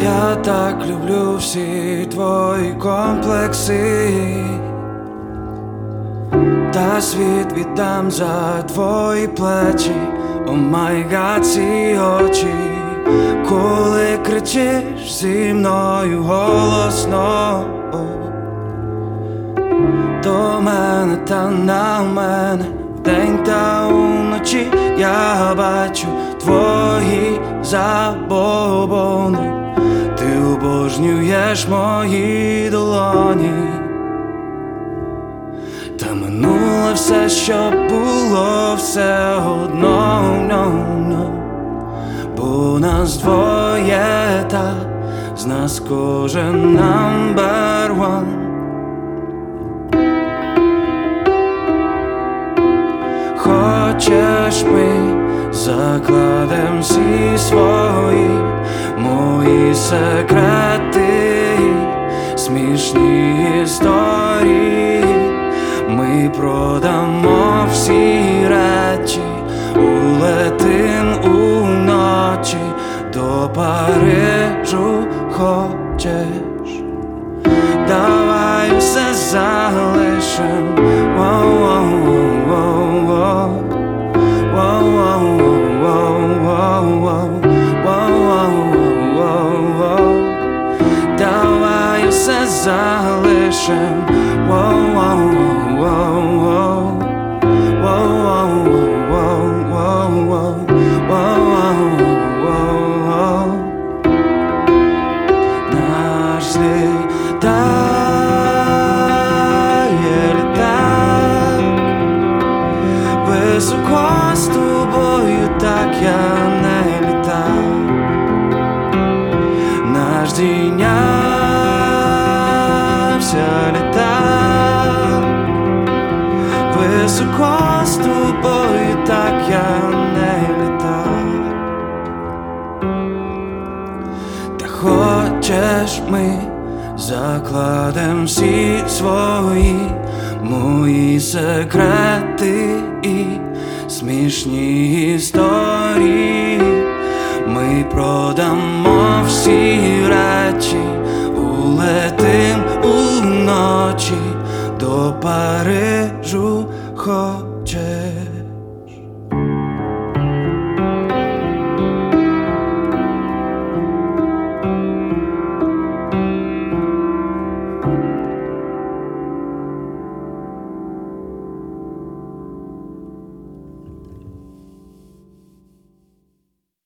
Я так люблю всі твої комплекси, та світ віддам за твої плечі. О май гад, ці очі, коли кричиш зі мною голосно до мене та на мене, вдень та уночі я бачу твої забобони. Ти обожнюєш мої долоні, та минуле все, що було, все одно, бо нас двоє, та з нас кожен number one. Хочеш, ми закладем всі свої мої секрети, смішні історії. Ми продамо всі речі, улетим уночі до Парижу. Хочеш, давай все залишим. Давай все залишим. Наш літає літак високо з тобою, так я не літав. Наш здійнявся літак високо з тобою, так я не літав. Та хочеш, ми закладем всі свої мої секрети і смішні історії. Ми продамо всі речі, улетим уночі до Парижу.